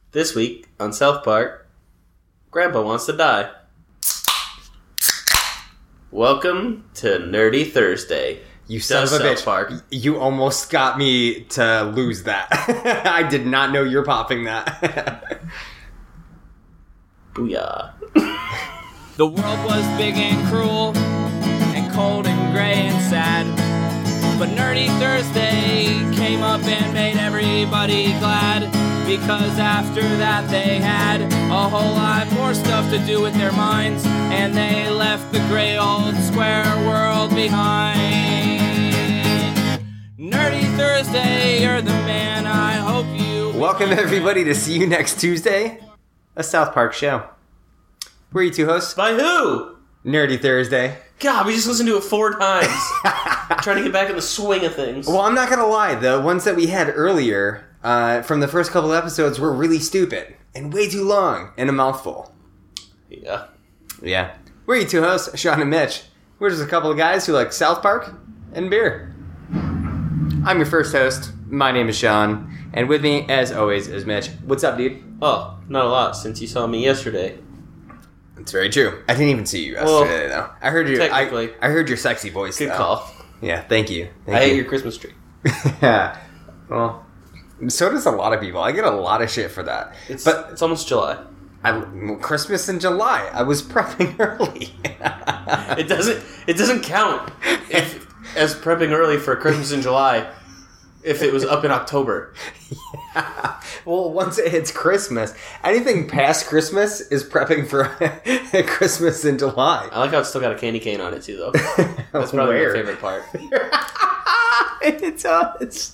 This week on South Park, Grandpa Wants to Die. Welcome to Nerdy Thursday. You son of a bitch. Park. You almost got me to lose that. I did not know you're popping that. Booyah. The world was big and cruel, and cold and gray and sad. But Nerdy Thursday came up and made everybody glad. Because after that they had a whole lot more stuff to do with their minds. And they left the gray old square world behind. Nerdy Thursday, you're the man, I hope you... Welcome everybody to See You Next Tuesday, a South Park show. We're your two hosts. By who? Nerdy Thursday. God, we just listened to it 4 times. Trying to get back in the swing of things. Well, I'm not gonna lie, the ones that we had earlier, from the first couple episodes were really stupid and way too long and a mouthful. Yeah. Yeah. We're your two hosts, Sean and Mitch. We're just a couple of guys who like South Park and beer. I'm your first host. My name is Sean. And with me, as always, is Mitch. What's up, dude? Oh, not a lot since you saw me yesterday. It's very true. I didn't even see you yesterday, though. I heard your technically. I heard your sexy voice. Good though. call. Yeah, thank you. I hate your Christmas tree. Yeah. Well, so does a lot of people. I get a lot of shit for that. It's almost July. Christmas in July. I was prepping early. It doesn't count as prepping early for Christmas in July if it was up in October. Yeah. Well, once it hits Christmas, anything past Christmas is prepping for Christmas in July. I like how it's still got a candy cane on it too, though. That's probably my favorite part. It does.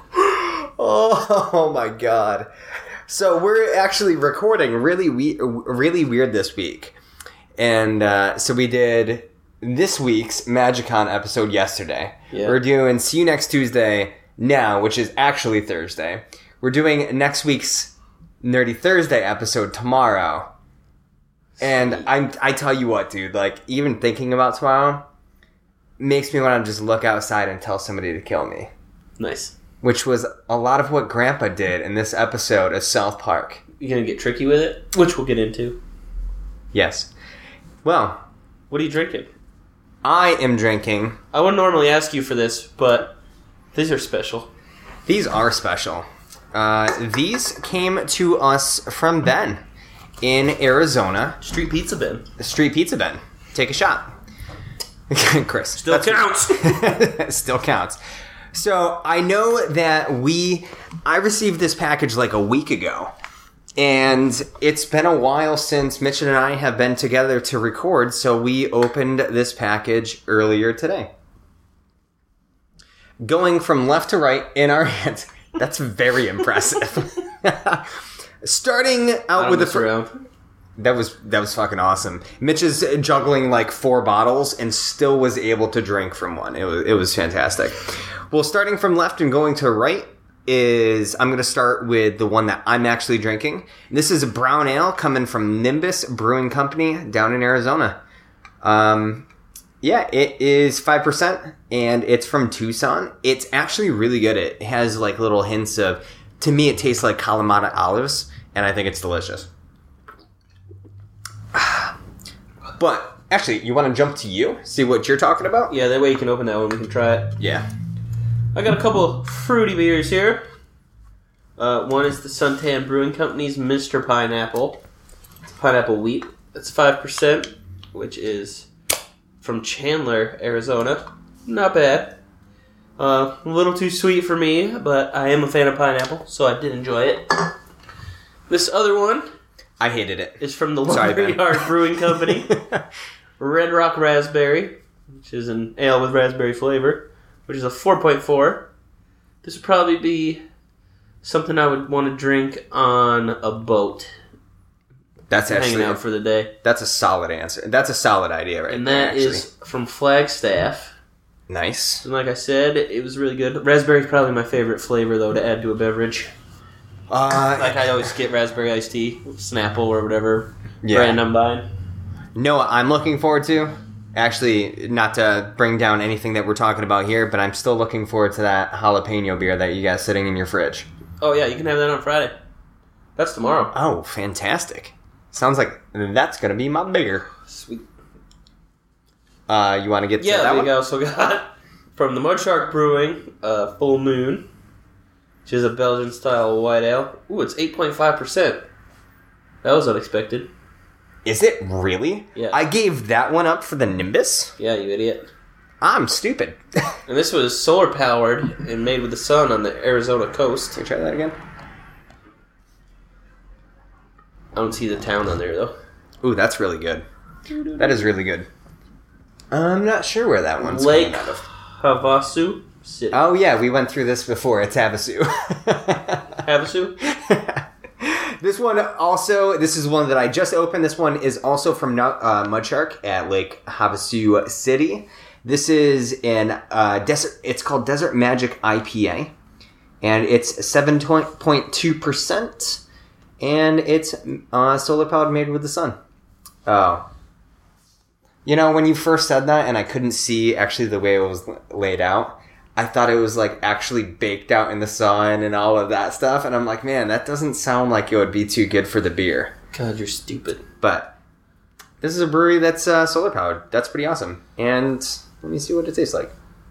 Oh my god. So we're actually recording really weird this week. And so we did this week's Magicon episode yesterday. Yeah. We're doing See You Next Tuesday now, which is actually Thursday. We're doing next week's Nerdy Thursday episode tomorrow. And I tell you what, dude, like, even thinking about tomorrow makes me want to just look outside and tell somebody to kill me. Nice. Which was a lot of what Grandpa did in this episode of South Park. You gonna get tricky with it? Which we'll get into. Yes. Well. What are you drinking? I am drinking... I wouldn't normally ask you for this, but these are special. These are special. These came to us from Ben in Arizona. Street Pizza Ben. Street Pizza Ben. Take a shot. Chris. Still counts. Still counts. So, I know that I received this package like a week ago, and it's been a while since Mitch and I have been together to record, so we opened this package earlier today. Going from left to right in our hands, that's very impressive. Starting out with That was fucking awesome. Mitch is juggling like 4 bottles and still was able to drink from one. It was fantastic. Well, starting from left and going to right I'm going to start with the one that I'm actually drinking. This is a brown ale coming from Nimbus Brewing Company down in Arizona. Yeah, it is 5% and it's from Tucson. It's actually really good. It has like little hints of, to me, it tastes like Kalamata olives, and I think it's delicious. But, actually, you want to jump to you? See what you're talking about? Yeah, that way you can open that one. We can try it. Yeah. I got a couple fruity beers here. One is the Suntan Brewing Company's Mr. Pineapple. It's pineapple wheat. It's 5%, which is from Chandler, Arizona. Not bad. A little too sweet for me, but I am a fan of pineapple, so I did enjoy it. This other one... I hated it. It's from the Lumberyard Brewing Company. Red Rock Raspberry, which is an ale with raspberry flavor, which is a 4.4. This would probably be something I would want to drink on a boat. That's actually hanging out for the day. That's a solid answer. That's a solid idea right and there, that is from Flagstaff. Nice. And like I said, it was really good. Raspberry is probably my favorite flavor, though, to add to a beverage. Like I always get raspberry iced tea, Snapple or whatever brand I'm buying. No, I'm looking forward to, actually, not to bring down anything that we're talking about here, but I'm still looking forward to that jalapeno beer that you got sitting in your fridge. Oh yeah, you can have that on Friday. That's tomorrow. Oh, fantastic. Sounds like that's going to be my beer. Sweet. You want to get to that one? Yeah, we also got from the Mudshark Brewing, Full Moon, which is a Belgian-style white ale. Ooh, it's 8.5%. That was unexpected. Is it really? Yeah. I gave that one up for the Nimbus? Yeah, you idiot. I'm stupid. And this was solar-powered and made with the sun on the Arizona coast. Can you try that again? I don't see the town on there, though. Ooh, that's really good. That is really good. I'm not sure where that one's Lake coming out of. Havasu City. Oh, yeah, we went through this before. It's Havasu. Havasu? This one also, this is one that I just opened. This one is also from Mudshark at Lake Havasu City. This is an desert. It's called Desert Magic IPA, and it's 7.2%, and it's solar powered, made with the sun. Oh, you know, when you first said that, and I couldn't see actually the way it was laid out, I thought it was like actually baked out in the sun and all of that stuff, and I'm like, man, that doesn't sound like it would be too good for the beer. God, you're stupid. But this is a brewery that's solar powered. That's pretty awesome. And let me see what it tastes like.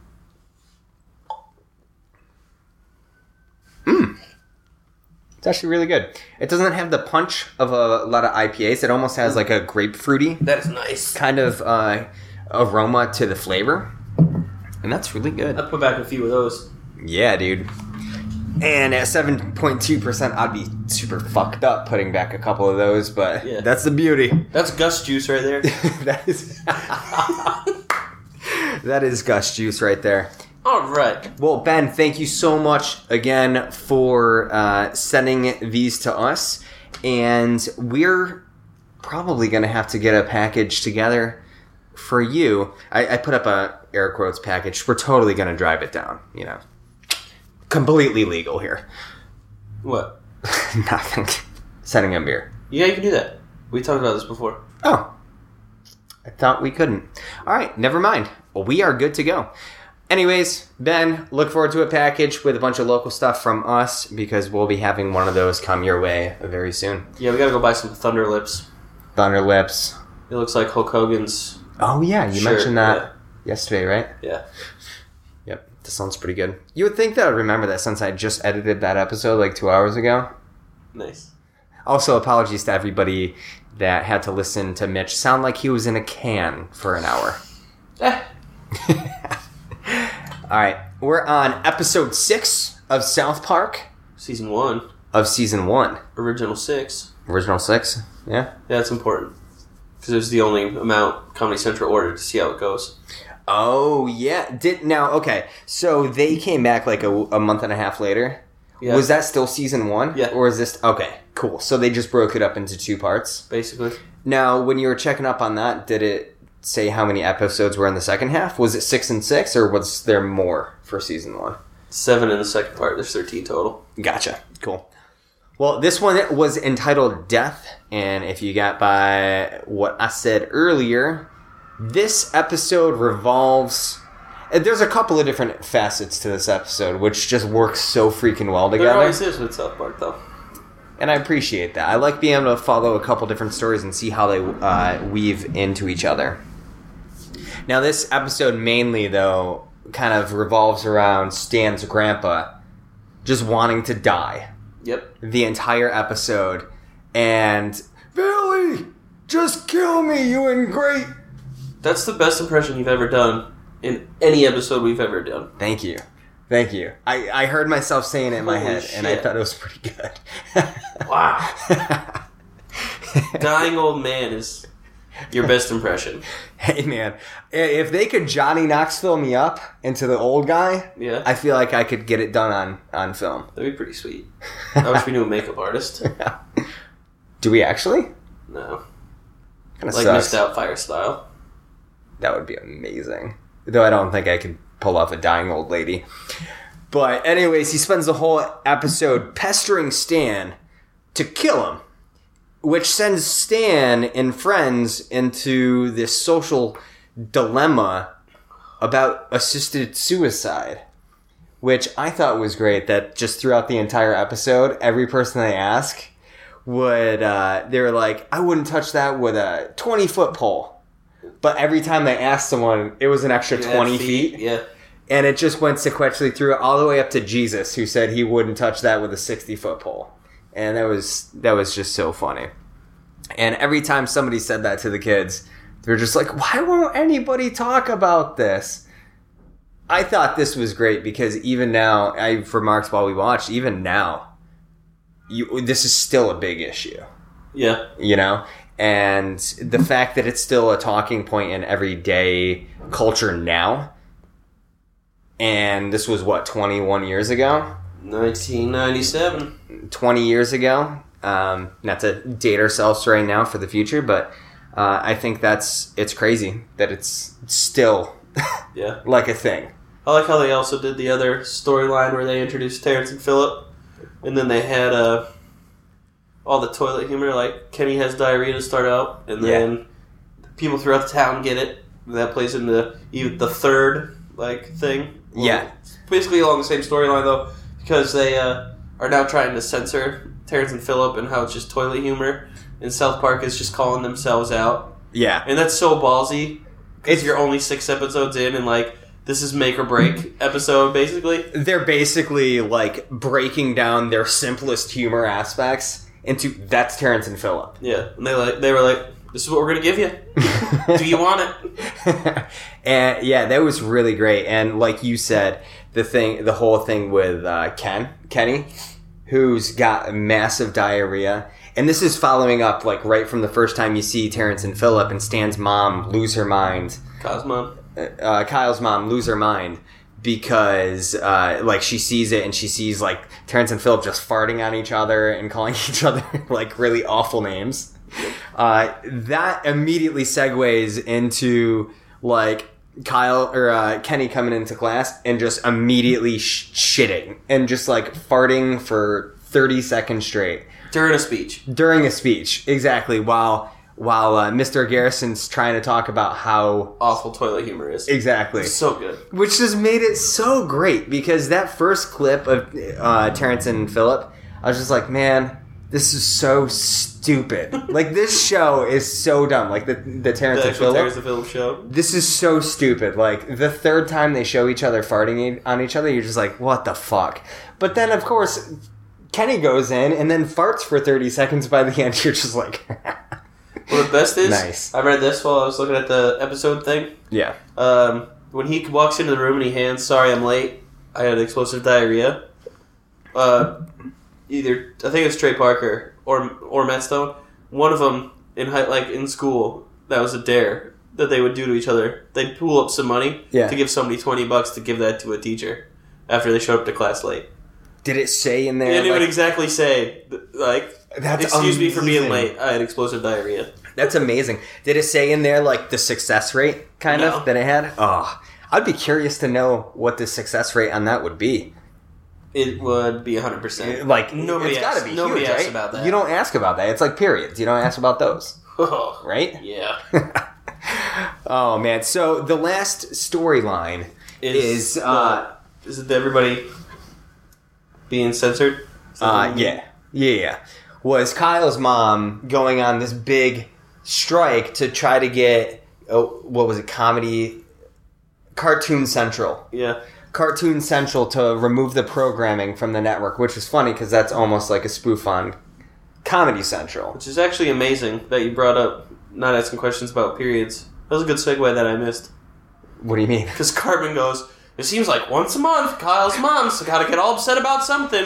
It's actually really good. It doesn't have the punch of a lot of IPAs. It almost has like a grapefruity That is nice. kind of aroma to the flavor. And that's really good. I'll put back a few of those. Yeah, dude. And at 7.2%, I'd be super fucked up putting back a couple of those, but Yeah. that's the beauty. That's Gus juice right there. That is that is Gus juice right there. All right. Well, Ben, thank you so much again for sending these to us, and we're probably going to have to get a package together for you. I put up a air quotes package. We're totally going to drive it down, you know. Completely legal here. What? Nothing. Sending a beer. Yeah, you can do that. We talked about this before. Oh. I thought we couldn't. All right, never mind. Well, we are good to go. Anyways, Ben, look forward to a package with a bunch of local stuff from us because we'll be having one of those come your way very soon. Yeah, we gotta go buy some Thunder Lips. Thunder Lips. It looks like Hulk Hogan's. Oh, yeah, you shirt, mentioned that yesterday, right? Yeah. Yep, that sounds pretty good. You would think that I'd remember that since I just edited that episode like 2 hours ago. Nice. Also, apologies to everybody that had to listen to Mitch sound like he was in a can for an hour. Alright, we're on episode 6 of South Park. Season 1. Of season 1. Original 6. Original 6? Yeah? Yeah, that's important. Because it was the only amount Comedy Central ordered to see how it goes. Oh, yeah. Okay, so they came back like a month and a half later. Yeah. Was that still season 1? Yeah. Or is this... Okay, cool. So they just broke it up into 2 parts. Basically. Now, when you were checking up on that, did it say how many episodes were in the second half? Was it 6 and 6, or was there more for season 1? 7 in the second part. There's 13 total. Gotcha. Cool. Well, this one was entitled Death, and if you got by what I said earlier, this episode revolves... There's a couple of different facets to this episode, which just works so freaking well together. There always is with South Park, though. And I appreciate that. I like being able to follow a couple different stories and see how they weave into each other. Now, this episode mainly, though, kind of revolves around Stan's grandpa just wanting to die. Yep. The entire episode. And, Billy, just kill me, you ingrate. That's the best impression you've ever done in any episode we've ever done. Thank you. Thank you. I heard myself saying it in my Holy head, and I shit. thought it was pretty good. Wow. Dying old man is your best impression. Hey, man, if they could Johnny Knoxville me up into the old guy, Yeah. I feel like I could get it done on film. That'd be pretty sweet. I wish we knew a makeup artist. Do we actually? No. Kind of Like sucks. Missed Outfire style. That would be amazing. Though I don't think I could pull off a dying old lady. But anyways, he spends the whole episode pestering Stan to kill him, which sends Stan and friends into this social dilemma about assisted suicide, which I thought was great, that just throughout the entire episode, every person they ask, they were like, I wouldn't touch that with a 20-foot pole. But every time they asked someone, it was an extra 20 feet. Yeah. And it just went sequentially through all the way up to Jesus, who said he wouldn't touch that with a 60-foot pole. And that was just so funny. And every time somebody said that to the kids, they're just like, why won't anybody talk about this? I thought this was great because even now, I've remarked while we watched, even now, this is still a big issue. Yeah. You know? And the fact that it's still a talking point in everyday culture now, and this was, 21 years ago? 1997. 20 years ago. Not to date ourselves right now for the future, but I think it's crazy that it's still like a thing. I like how they also did the other storyline where they introduced Terrence and Phillip, and then they had all the toilet humor, like Kenny has diarrhea to start out, and then people throughout the town get it. And that plays into the third thing. Yeah. It's basically along the same storyline though, because they are now trying to censor Terrence and Phillip and how it's just toilet humor, and South Park is just calling themselves out. Yeah. And that's so ballsy, because you're only 6 episodes in, and this is make or break episode, basically. They're basically breaking down their simplest humor aspects into that's Terrence and Phillip. Yeah, and they were like, this is what we're gonna give you. Do you want it? And yeah, that was really great. And like you said, the whole thing with Kenny, who's got massive diarrhea. And this is following up right from the first time you see Terrence and Phillip and Stan's mom lose her mind. Kyle's mom lose her mind because she sees it and she sees Terrence and Phillip just farting on each other and calling each other really awful names. That immediately segues into Kyle or Kenny coming into class and just immediately shitting and just farting for 30 seconds straight during a speech. Exactly. While Mr. Garrison's trying to talk about how awful toilet humor is. Exactly. It's so good. Which just made it so great because that first clip of Terrence and Phillip, I was just like, man, this is so stupid. This show is so dumb. The Terrence and Phillip show. This is so stupid. The third time they show each other farting on each other, you're just like, what the fuck? But then, of course, Kenny goes in and then farts for 30 seconds. By the end, you're just like... Well, the best is, nice. I read this while I was looking at the episode thing. Yeah. When he walks into the room and he hands, sorry I'm late, I had explosive diarrhea. I think it's Trey Parker or Matt Stone. One of them in school, that was a dare that they would do to each other. They'd pool up some money to give somebody $20 to give that to a teacher after they showed up to class late. Did it say in there? And it would exactly say, that's excuse amazing. Me for being late. I had explosive diarrhea. That's amazing. Did it say in there the success rate of that it had? Oh, I'd be curious to know what the success rate on that would be. It would be 100%. Nobody asks, nobody huge, asks right? about that. You don't ask about that. It's like periods. You don't ask about those, right? Yeah. Oh man. So the last storyline is it everybody being censored? Yeah. Was Kyle's mom going on this big strike to try to get, Cartoon Central. Yeah. Cartoon Central to remove the programming from the network, which is funny because that's almost like a spoof on Comedy Central. Which is actually amazing that you brought up not asking questions about periods. That was a good segue that I missed. What do you mean? Because Cartman goes, it seems like once a month, Kyle's mom's got to get all upset about something.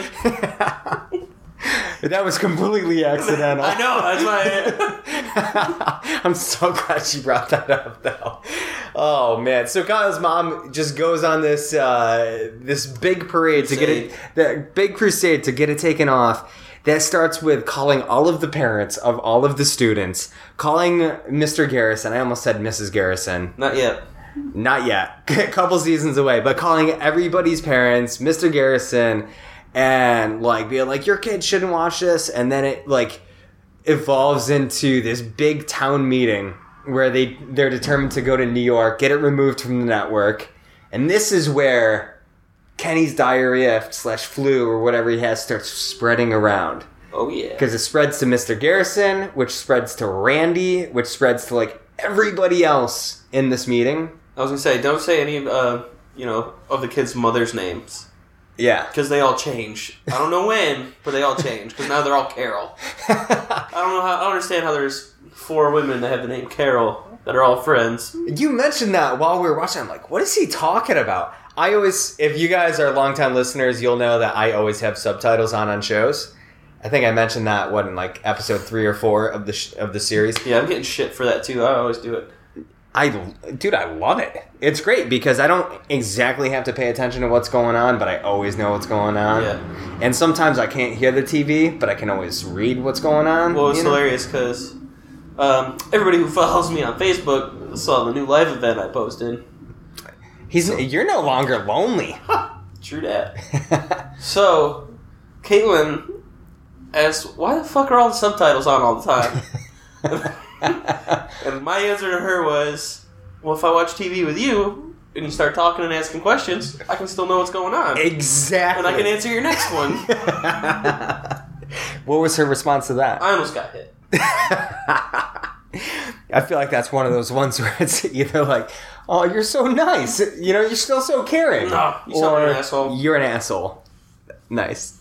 That was completely accidental. I know, that's why I'm so glad she brought that up, though. Oh, man. So Kyle's mom just goes on this big parade to get it, that big crusade to get it taken off. That starts with calling all of the parents of all of the students, calling Mr. Garrison. I almost said Mrs. Garrison. Not yet. A couple seasons away, but calling everybody's parents, Mr. Garrison, and being like, your kid shouldn't watch this. And then it evolves into this big town meeting where they're determined to go to New York, get it removed from the network. And this is where Kenny's diarrhea / flu or whatever he has starts spreading around. Oh, yeah. Because it spreads to Mr. Garrison, which spreads to Randy, which spreads to, like, everybody else in this meeting. I was going to say, don't say any, of the kids' mothers' names. Yeah. Because they all change. I don't know when, but they all change. Because now they're all Carol. I don't understand how there's 4 women that have the name Carol that are all friends. You mentioned that while we were watching. I'm like, what is he talking about? I always, if you guys are longtime listeners, you'll know that I always have subtitles on shows. I think I mentioned that, in like episode 3 or 4 of the series. Yeah, I'm getting shit for that too. I always do it. I love it. It's great because I don't exactly have to pay attention to what's going on, but I always know what's going on. Yeah. And sometimes I can't hear the TV, but I can always read what's going on. Well, it's hilarious because everybody who follows me on Facebook saw the new live event I posted. You're no longer lonely. True that. So, Caitlin asked, why the fuck are all the subtitles on all the time? And my answer to her was, well, if I watch TV with you and you start talking and asking questions, I can still know what's going on. Exactly. And I can answer your next one. What was her response to that? I almost got hit. I feel like that's one of those ones where it's either like, oh, you're so nice. You're still so caring. No, you sound like an asshole. You're an asshole. Nice.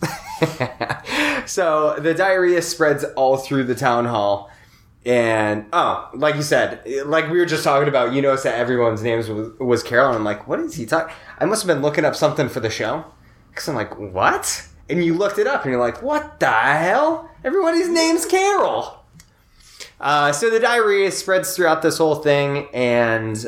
So the diarrhea spreads all through the town hall. And, like you said, like we were just talking about, you noticed that everyone's names was Carol. And I'm like, what is he talking? I must have been looking up something for the show. Because I'm like, what? And you looked it up and you're like, what the hell? Everybody's name's Carol. So the diarrhea spreads throughout this whole thing. And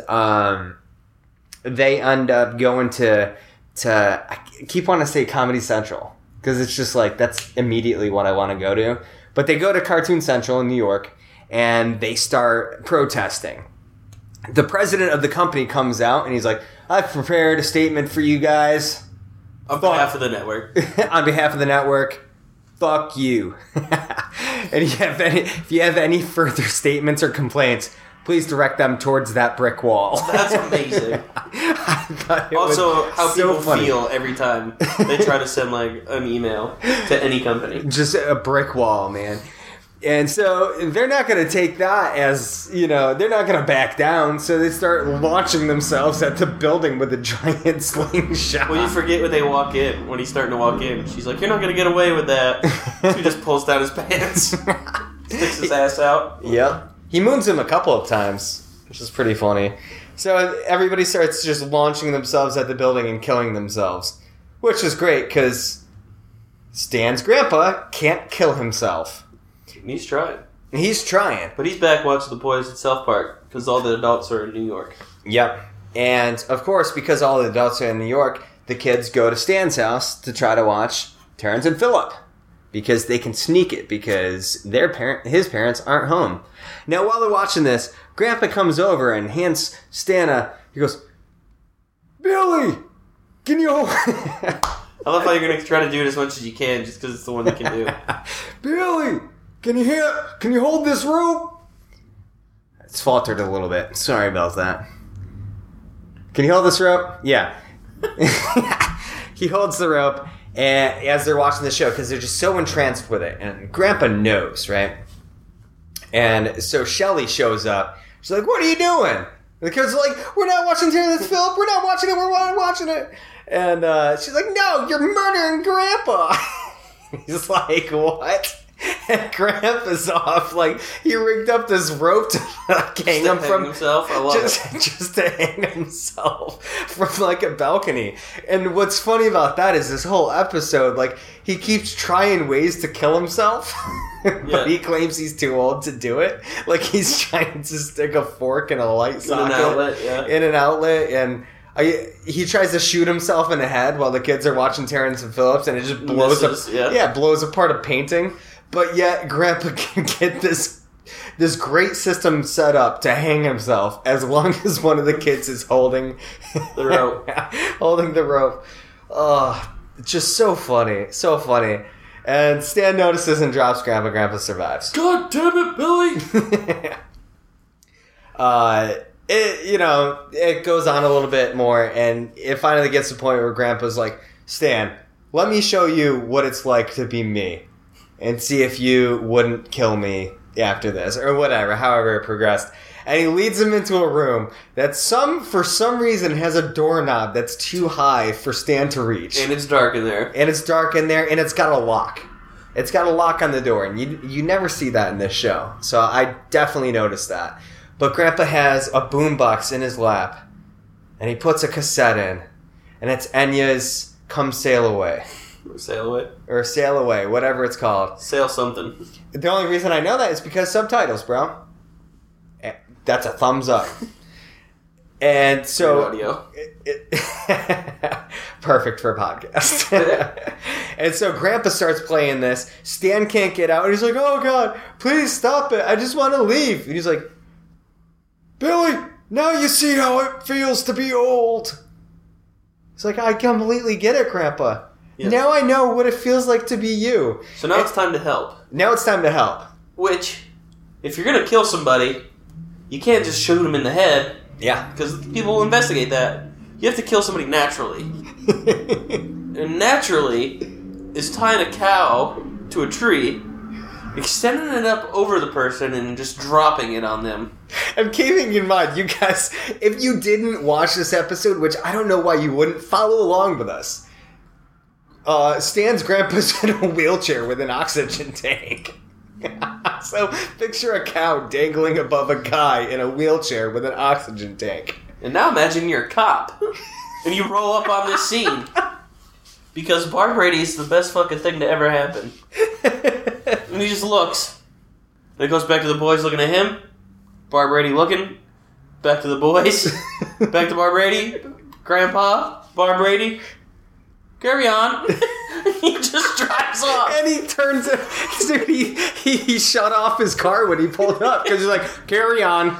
they end up going to I keep wanting to say Comedy Central. Because it's just like, that's immediately what I want to go to. But they go to Cartoon Central in New York. And they start protesting. The president of the company comes out and he's like, I've prepared a statement for you guys. On behalf of the network. On behalf of the network, fuck you. And if you have any further statements or complaints, please direct them towards that brick wall. That's amazing. Also, how so people feel every time they try to send like an email to any company. Just a brick wall, man. And so they're not going to take that as, they're not going to back down. So they start launching themselves at the building with a giant slingshot. Well, you forget when they walk in, when he's starting to walk in. She's like, you're not going to get away with that. So he just pulls down his pants, sticks his ass out. Yep. He moons him a couple of times, which is pretty funny. So everybody starts just launching themselves at the building and killing themselves, which is great because Stan's grandpa can't kill himself. He's trying. He's trying. But he's back watching the boys at South Park because all the adults are in New York. Yep. And, of course, because all the adults are in New York, the kids go to Stan's house to try to watch Terrence and Phillip. Because they can sneak it because his parents aren't home. Now, while they're watching this, Grandpa comes over and hands Stan he goes, Billy, can you hold... I love how you're going to try to do it as much as you can just because it's the one that can do. Billy, can you hold this rope? It's faltered a little bit. Sorry about that. Can you hold this rope? Yeah. He holds the rope and as they're watching the show because they're just so entranced with it. And Grandpa knows, right? And so Shelly shows up. She's like, what are you doing? And the kids are like, we're not watching Terrence and Phillip. We're not watching it. We're not watching it. And she's like, no, you're murdering Grandpa. He's like, what? And Grandpa's off. Like, he rigged up this rope to hang him from himself. I love it. Just to hang himself from like a balcony. And what's funny about that is this whole episode, like, he keeps trying ways to kill himself. But he claims he's too old to do it. Like, he's trying to stick a fork in a light socket. In an outlet, and he tries to shoot himself in the head while the kids are watching Terrence and Phillips, and it just blows blows apart a painting. But yet, Grandpa can get this great system set up to hang himself as long as one of the kids is holding the rope. Holding the rope. Oh, just so funny. So funny. And Stan notices and drops Grandpa. Grandpa survives. God damn it, Billy! It goes on a little bit more, and it finally gets to the point where Grandpa's like, Stan, let me show you what it's like to be me. and see if you wouldn't kill me after this, or whatever, however it progressed. And he leads him into a room that for some reason has a doorknob that's too high for Stan to reach. And it's dark in there. And it's dark in there, and it's got a lock. It's got a lock on the door, and you never see that in this show. So I definitely noticed that. But Grandpa has a boombox in his lap, and he puts a cassette in, and it's Enya's Come Sail Away. Sail Away? Or Sail Away, whatever it's called. Sail something. The only reason I know that is because subtitles, bro. That's a thumbs up. And so... audio. Perfect for a podcast. And so Grandpa starts playing this. Stan can't get out. And he's like, oh, God, please stop it. I just want to leave. And he's like, Billy, now you see how it feels to be old. It's like, I completely get it, Grandpa. Yeah. Now I know what it feels like to be you. So now it's time to help. Now it's time to help. Which, if you're going to kill somebody, you can't just shoot them in the head. Yeah. Because people will investigate that. You have to kill somebody naturally. And naturally is tying a cow to a tree, extending it up over the person, and just dropping it on them. I'm keeping in mind, you guys, if you didn't watch this episode, which I don't know why you wouldn't, follow along with us. Stan's grandpa's in a wheelchair with an oxygen tank. So picture a cow dangling above a guy in a wheelchair with an oxygen tank. And now imagine you're a cop, and you roll up on this scene. Because Bar Brady is the best fucking thing to ever happen. And he just looks. And it goes back to the boys looking at him. Bar Brady looking. Back to the boys. Back to Bar Brady. Grandpa. Bar Brady. Carry on. He just drives off. And he turns it. Dude, he shut off his car when he pulled up. Because he's like, carry on.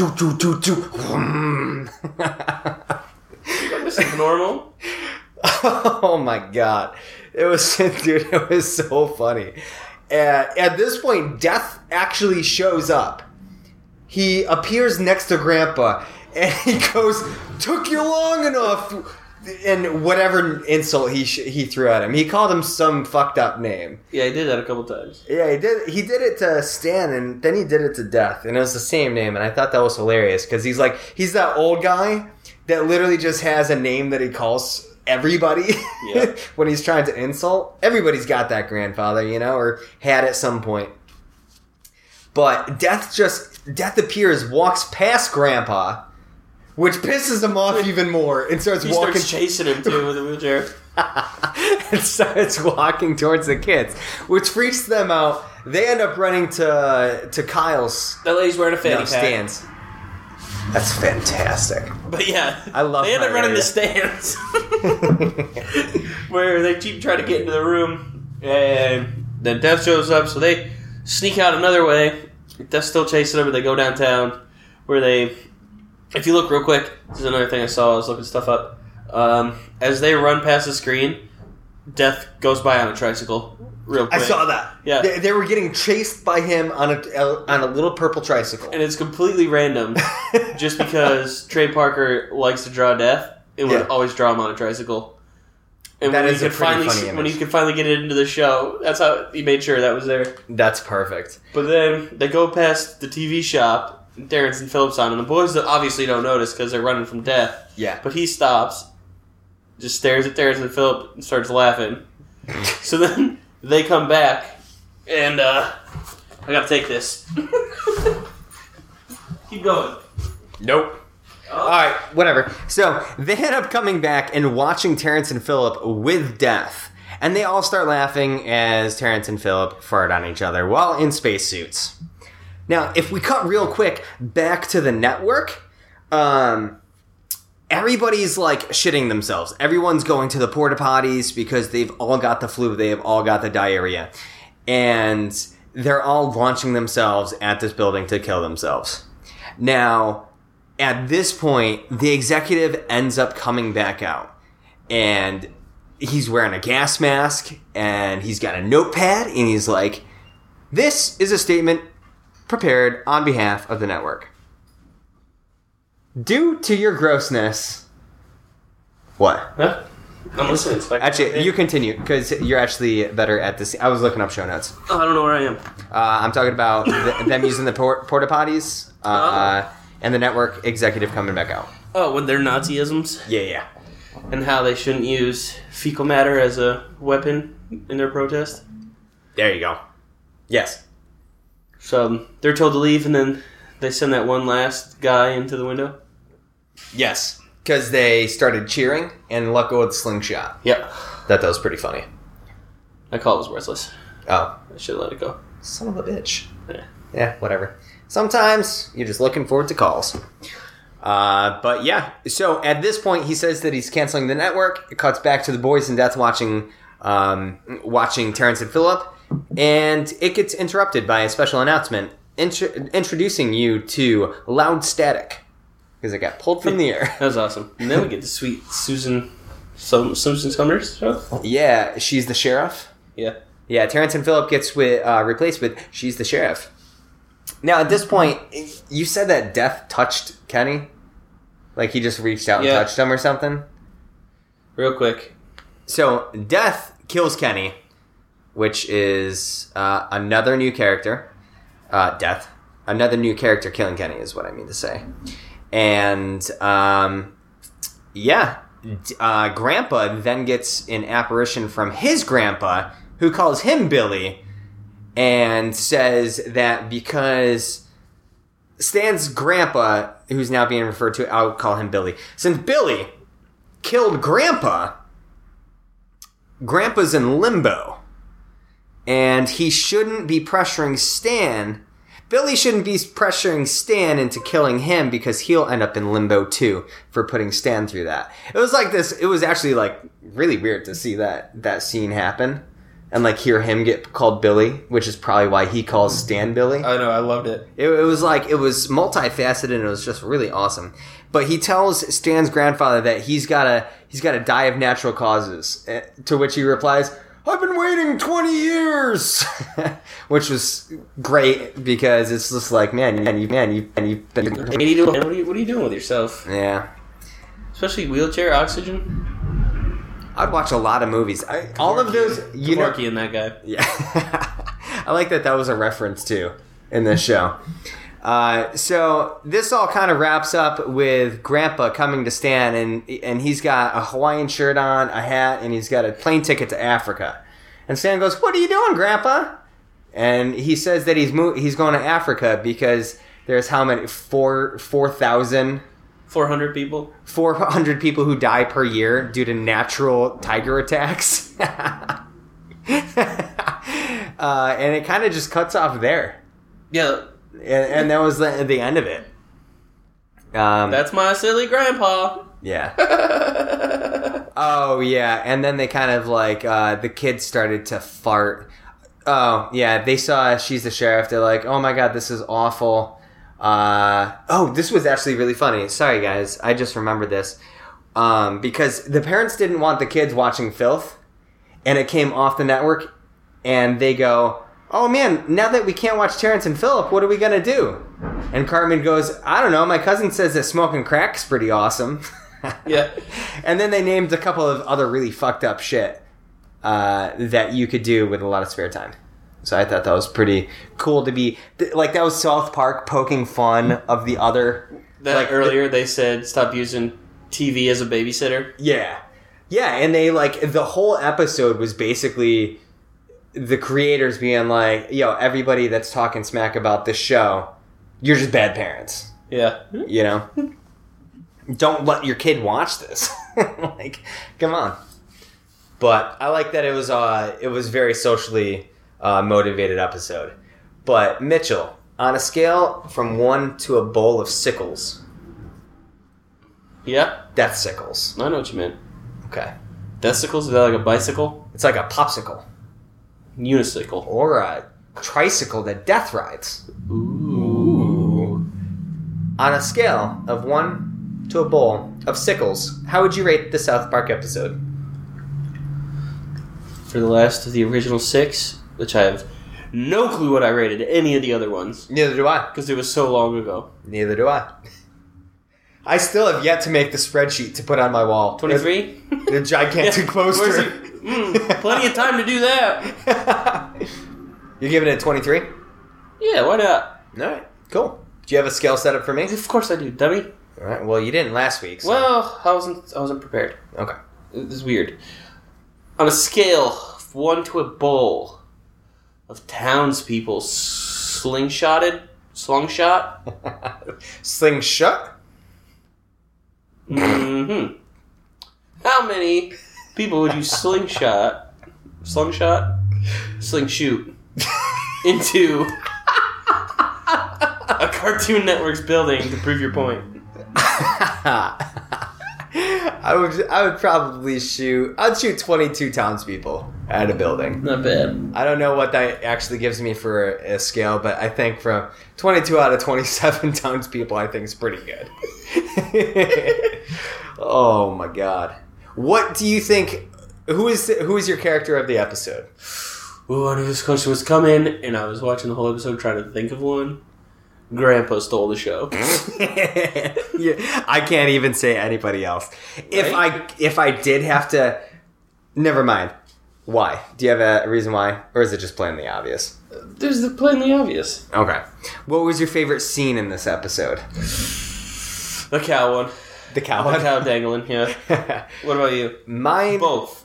This is normal. Oh my God. It was so funny. At this point, Death actually shows up. He appears next to Grandpa, and he goes, took you long enough. And whatever insult he threw at him. He called him some fucked up name. Yeah, he did that a couple times. Yeah, he did. He did it to Stan, and then he did it to Death, and it was the same name. And I thought that was hilarious because he's that old guy that literally just has a name that he calls everybody when he's trying to insult. Everybody's got that grandfather, or had at some point. But Death appears, walks past Grandpa, which pisses him off even more, and starts chasing him too with a wheelchair. And starts walking towards the kids, which freaks them out. They end up running to Kyle's. That lady's wearing a fanny pack. Stands. That's fantastic. But yeah, I love. They end up running to Stands, where they keep trying to get into the room, and then Death shows up, so they sneak out another way. Death's still chasing them, and they go downtown, where they. If you look real quick, this is another thing I saw. I was looking stuff up. As they run past the screen, Death goes by on a tricycle real quick. I saw that. Yeah, they were getting chased by him on a little purple tricycle, and it's completely random, just because Trey Parker likes to draw Death and would always draw him on a tricycle. And that is a pretty funny image. When he could finally get it into the show, that's how he made sure that was there. That's perfect. But then they go past the TV shop. Terrence and Phillip's on, and the boys obviously don't notice because they're running from Death. Yeah. But he stops, just stares at Terrence and Phillip, and starts laughing. So then they come back, and I gotta take this. Keep going. Nope. Oh. Alright, whatever. So they end up coming back and watching Terrence and Phillip with Death. And they all start laughing as Terrence and Phillip fart on each other while in spacesuits. Now, if we cut real quick back to the network, everybody's like shitting themselves. Everyone's going to the porta potties because they've all got the flu. They have all got the diarrhea. And they're all launching themselves at this building to kill themselves. Now, at this point, the executive ends up coming back out. And he's wearing a gas mask. And he's got a notepad. And he's like, this is a statement prepared on behalf of the network. Due to your grossness... What? Huh? I'm listening. Actually, you continue, because you're actually better at this. I was looking up show notes. Oh, I don't know where I am. I'm talking about them using the porta potties and the network executive coming back out. Oh, with their Nazisms? Yeah. And how they shouldn't use fecal matter as a weapon in their protest? There you go. Yes. So they're told to leave, and then they send that one last guy into the window? Yes. Because they started cheering and let go of the slingshot. Yep. That was pretty funny. I call it was worthless. Oh. I should have let it go. Son of a bitch. Yeah. Yeah, whatever. Sometimes you're just looking forward to calls. But yeah, so at this point he says that he's canceling the network. It cuts back to the boys in death watching Terrence and Phillip, and it gets interrupted by a special announcement introducing you to Loud Static, because it got pulled from the air. That was awesome. And then we get the sweet Susan Summers show. Yeah, she's the sheriff. Yeah, Terrence and Phillip gets replaced with she's the sheriff. Now, at this point, you said that Death touched Kenny? Like, he just reached out and touched him or something? Real quick. So, Death kills Kenny, which is another new character. Death. Another new character killing Kenny is what I mean to say. And, Grandpa then gets an apparition from his grandpa, who calls him Billy, and says that because Stan's grandpa, who's now being referred to, I'll call him Billy. Since Billy killed Grandpa, Grandpa's in limbo. And he shouldn't be pressuring Stan. Billy shouldn't be pressuring Stan into killing him because he'll end up in limbo too for putting Stan through that. It was like this. It was actually like really weird to see that scene happen. And, like, hear him get called Billy, which is probably why he calls Stan Billy. I know, I loved it. It was multifaceted, and it was just really awesome. But he tells Stan's grandfather that he's gotta die of natural causes. To which he replies, "I've been waiting 20 years!" Which was great, because it's just like, man, you've been... What are you doing with yourself? Yeah. Especially wheelchair, oxygen. I'd watch a lot of movies. All of those... Dworky and that guy. Yeah. I like that was a reference, too, in this show. So this all kind of wraps up with Grandpa coming to Stan, and he's got a Hawaiian shirt on, a hat, and he's got a plane ticket to Africa. And Stan goes, "What are you doing, Grandpa?" And he says that he's going to Africa because there's how many? 4,000... 400 people? 400 people who die per year due to natural tiger attacks. And it kind of just cuts off there. Yeah. And that was the end of it. That's my silly grandpa. Yeah. Oh, yeah. And then they kind of like, the kids started to fart. Oh, yeah. They saw she's the sheriff. They're like, "Oh my God, this is awful." This was actually really funny. Sorry, guys. I just remembered this. Because the parents didn't want the kids watching filth, and it came off the network, and they go, "Oh man, now that we can't watch Terrence and Phillip, what are we gonna do?" And Cartman goes, "I don't know, my cousin says that smoking crack's pretty awesome." Yeah. And then they named a couple of other really fucked up shit, that you could do with a lot of spare time. So I thought that was pretty cool to be... Like, that was South Park poking fun of the other... Earlier they said stop using TV as a babysitter. Yeah. Yeah, and they, like... The whole episode was basically the creators being like, "Yo, everybody that's talking smack about this show, you're just bad parents." Yeah. You know? Don't let your kid watch this. Like, come on. But I like that it was very socially... motivated episode. But Mitchell, on a scale from 1 to a bowl of sickles. Yeah? Death sickles. I know what you meant. Okay. Death sickles? Is that like a bicycle? It's like a popsicle. Unicycle. Or a tricycle that Death rides. Ooh. On a scale of 1 to a bowl of sickles, how would you rate the South Park episode? For the last of the original 6, which I have no clue what I rated any of the other ones. Neither do I. Because it was so long ago. Neither do I. I still have yet to make the spreadsheet to put on my wall. 23? The gigantic poster. Plenty of time to do that. You're giving it 23? Yeah, why not? All right, cool. Do you have a scale set up for me? Of course I do, dummy. All right. Well, you didn't last week. So. Well, I wasn't prepared. Okay. This is weird. On a scale of 1 to a bowl of townspeople slingshot? Slingshot? Mm-hmm. How many people would you slingshot into a Cartoon Network's building to prove your point? I would probably shoot 22 townspeople at a building. Not bad. I don't know what that actually gives me for a scale, but I think from 22 out of 27 townspeople, I think is pretty good. Oh my god. What do you think? Who is your character of the episode? Ooh, I knew this question was coming, and I was watching the whole episode trying to think of one. Grandpa stole the show. Yeah, I can't even say anybody else. Right? If I did have to, never mind. Why? Do you have a reason why, or is it just plainly obvious? There's the plainly obvious. Okay. What was your favorite scene in this episode? The cow one. The cow The one. cow dangling. Yeah. What about you? Mine. Both.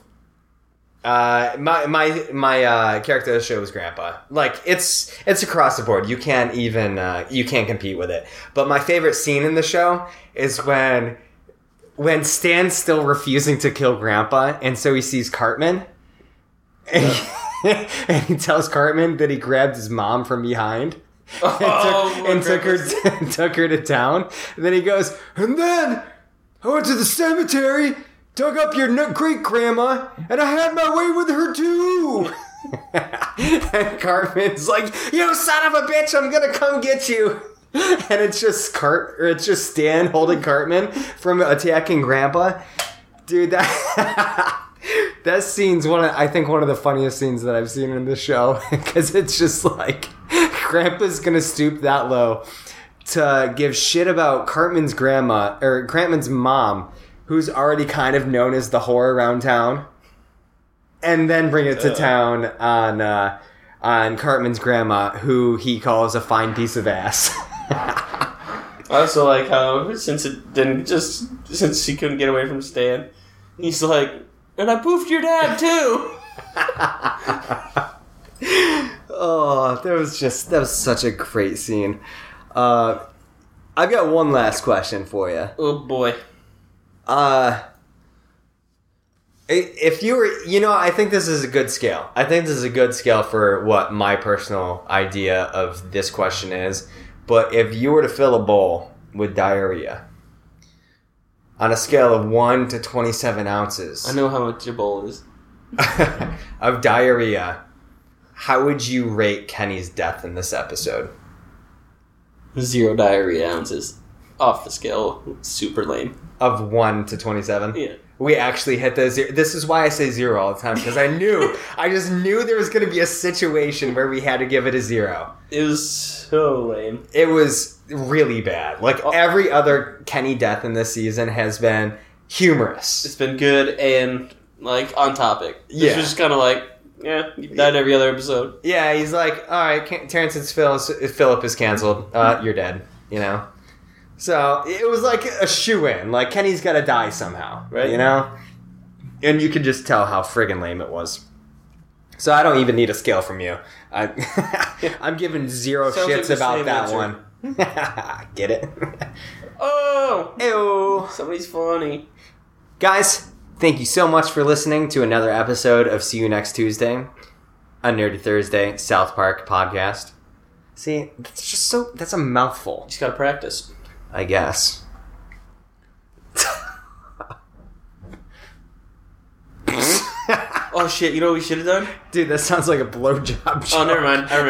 My character of the show is Grandpa. Like it's across the board. You can't even you can't compete with it. But my favorite scene in the show is when Stan's still refusing to kill Grandpa, and so he sees Cartman, and he tells Cartman that he grabbed his mom from behind. Took her to town. And then he goes, and then I went to the cemetery, dug up your great grandma, and I had my way with her too. And Cartman's like, "You son of a bitch! I'm gonna come get you." And it's just Stan holding Cartman from attacking Grandpa. Dude, that scene's one of the funniest scenes that I've seen in the show, because it's just like Grandpa's gonna stoop that low to give shit about Cartman's grandma or Cartman's mom, who's already kind of known as the whore around town, and then bring it to town on Cartman's grandma, who he calls a fine piece of ass. I also like how since she couldn't get away from Stan, he's like, and I poofed your dad too. Oh, that was such a great scene. I've got one last question for you. Oh boy. If you were, I think this is a good scale. I think this is a good scale for what my personal idea of this question is. But if you were to fill a bowl with diarrhea on a scale of 1 to 27 ounces, I know how much your bowl is. of diarrhea, how would you rate Kenny's death in this episode? 0 diarrhea ounces. Off the scale. Super lame. Of 1 to 27? Yeah. We actually hit the 0. This is why I say 0 all the time, because I just knew there was going to be a situation where we had to give it a 0. It was so lame. It was really bad. Like, every other Kenny death in this season has been humorous. It's been good and, like, on topic. Yeah. It's just kind of like, yeah, you've died every other episode. Yeah, he's like, alright, Terrence Phillip is canceled. You're dead, So, it was like a shoo-in. Like, Kenny's gotta die somehow. Right. And you can just tell how friggin' lame it was. So I don't even need a scale from you. I'm giving 0 Sounds shits like the about same that answer. one. Get it? Oh! Ew. Somebody's funny. Guys, thank you so much for listening to another episode of See You Next Tuesday, a Nerdy Thursday South Park podcast. See, that's a mouthful, Just gotta practice. I guess. Oh shit, you know what we should have done? Dude, that sounds like a blowjob joke. Oh, never mind. I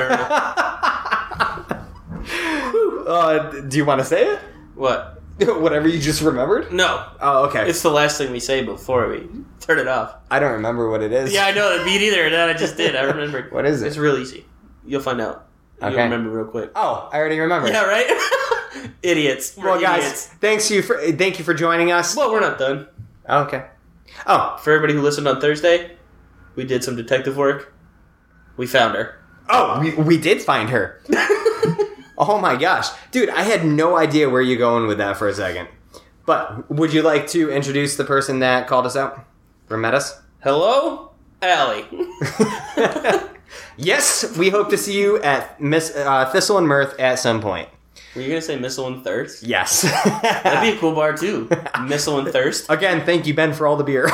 remember now. Do you want to say it? What? Whatever you just remembered? No. Oh, okay. It's the last thing we say before we turn it off. I don't remember what it is. Yeah, I know. Me neither. That I just did. I remembered. What is it? It's real easy. You'll find out. You'll remember real quick. Oh, I already remember. Yeah, right? Idiots. We're guys, thank you for joining us. Well, we're not done. Okay. Oh. For everybody who listened on Thursday, we did some detective work. We found her. Oh, we did find her. Oh my gosh. Dude, I had no idea where you're going with that for a second. But would you like to introduce the person that called us out or met us? Hello, Allie. Yes, we hope to see you at Thistle and Mirth at some point. Were you going to say Missile and Thirst? Yes. That'd be a cool bar, too. Missile and Thirst. Again, thank you, Ben, for all the beer.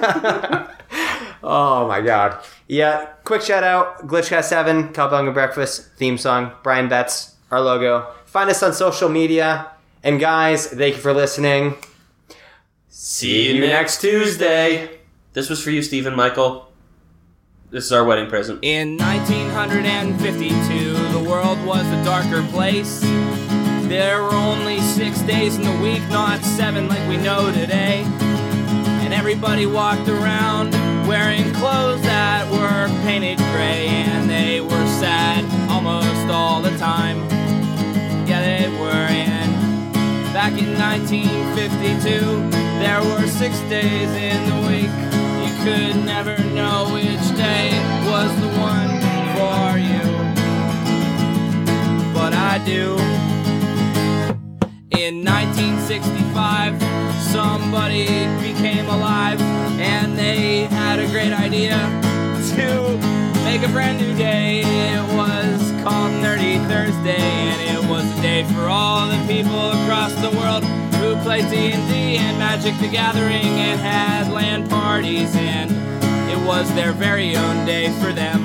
Oh, my God. Yeah, quick shout-out, Glitchcast7, Cowbunga Breakfast, theme song, Brian Betts, our logo. Find us on social media. And guys, thank you for listening. See you next Tuesday. This was for you, Stephen Michael. This is our wedding present. In 1952, the world was a darker place. There were only 6 days in the week, not 7 like we know today. And everybody walked around wearing clothes that were painted gray, and they were sad almost all the time. Yeah, they were. And back in 1952, there were 6 days in the week. You could never know which day was the one for you, but I do. In 1965, somebody became alive, and they had a great idea to make a brand new day. It was called Nerdy Thursday, and it was a day for all the people across the world who played D&D and Magic the Gathering and had LAN parties, and it was their very own day for them.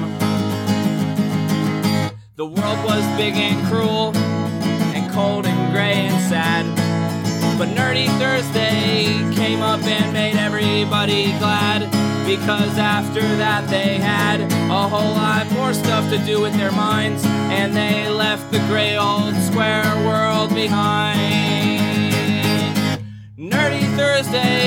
The world was big and cruel and cold and gray and sad, but Nerdy Thursday came up and made everybody glad, because after that they had a whole lot more stuff to do with their minds, and they left the gray old square world behind. Nerdy Thursday